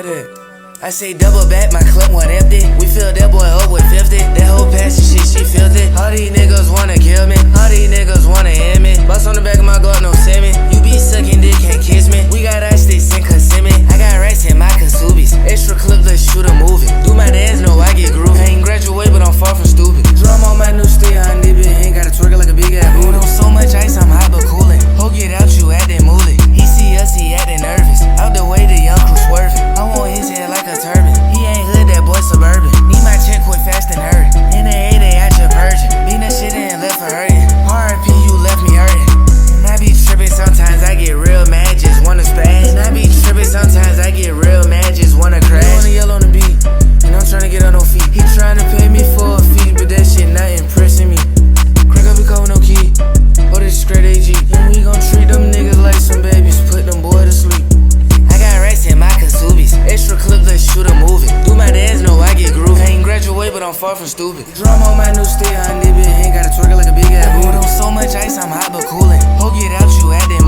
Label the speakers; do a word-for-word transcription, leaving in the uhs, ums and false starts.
Speaker 1: like that. I say double back, my clip one empty. We fill that boy up with fifty. That whole passion shit, she feels it. All these niggas wanna kill me. All these niggas wanna end me. Bust on the back of my Glock, no semi. You be sucking dick, can't kiss me. We got ice sticks and Kissimmee. I got racks in my Kasubis. Extra clip, let's shoot a movie. Do my dance, no, I get groovy. I ain't graduate, but I'm far from stupid. Drum on my new stay on nibby. Ain't gotta twerk it like a big ass booty. On so much ice, I'm hot but coolin'. Ho, get out, you actin' mooley. He see us, he actin' nervous. Out the way, the young crew swerving. I want his head like a turban. He ain't hood, that boy suburban. Need my check quick, fast and hurry. In the A, they out your purging. Beat that shit in, left for hurting. R I P, you left me hurting. And I be trippin', sometimes I get real mad, just wanna spaz. And I be trippin', sometimes I get real mad, just wanna crash. I wanna yell on the beat, and I'm tryna get on no feet. He tryna pay me for a fee, but that shit not impressing me. Crack up, he call no key. Oh, this straight A G. And we gon' treat them niggas like some babies, put them boy to sleep. I got racks in my Kasubis. Extra clip, let's shoot a movie. Do my dance, no, I get groovy. I ain't graduate, but I'm far from stupid. Drum on my new stay on nibby. Ain't gotta twerk it like a big ass booty. On so much ice, I'm hot but coolin'. Ho, get out, you actin'